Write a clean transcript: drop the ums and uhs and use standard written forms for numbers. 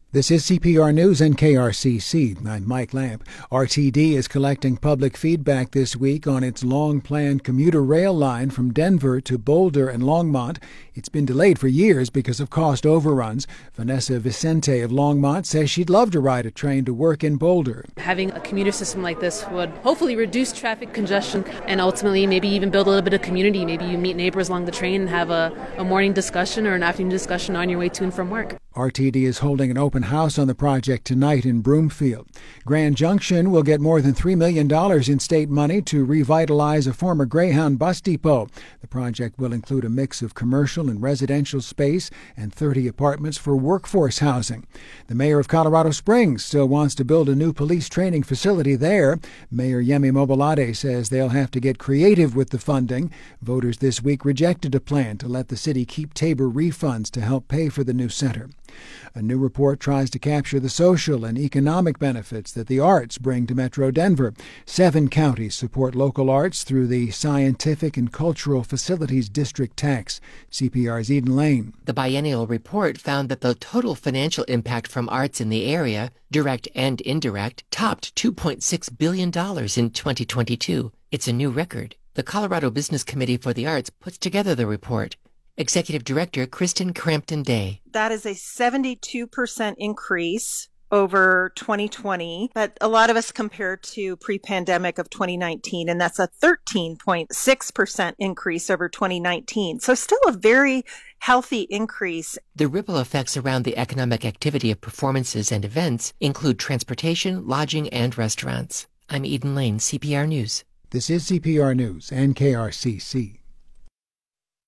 This is CPR News and KRCC. I'm Mike Lamp. RTD is collecting public feedback this week on its long-planned commuter rail line from Denver to Boulder and Longmont. It's been delayed for years because of cost overruns. Vanessa Vicente of Longmont says she'd love to ride a train to work in Boulder. Having a commuter system like this would hopefully reduce traffic congestion and ultimately maybe even build a little bit of community. Maybe you meet neighbors along the train and have a morning discussion or an afternoon discussion on your way to and from work. RTD is holding an open house on the project tonight in Broomfield. Grand Junction will get more than $3 million in state money to revitalize a former Greyhound bus depot. The project will include a mix of commercial and residential space and 30 apartments for workforce housing. The mayor of Colorado Springs still wants to build a new police training facility there. Mayor Yemi Mobolade says they'll have to get creative with the funding. Voters this week rejected a plan to let the city keep Tabor refunds to help pay for the new center. A new report tries to capture the social and economic benefits that the arts bring to Metro Denver. 7 counties support local arts through the Scientific and Cultural Facilities District tax. CPR's Eden Lane. The biennial report found that the total financial impact from arts in the area, direct and indirect, topped $2.6 billion in 2022. It's a new record. The Colorado Business Committee for the Arts puts together the report. Executive Director Kristen Crampton Day. That is a 72% increase over 2020, but a lot of us compare to pre-pandemic of 2019, and that's a 13.6% increase over 2019. So still a very healthy increase. The ripple effects around the economic activity of performances and events include transportation, lodging, and restaurants. I'm Eden Lane, CPR News. This is CPR News and KRCC.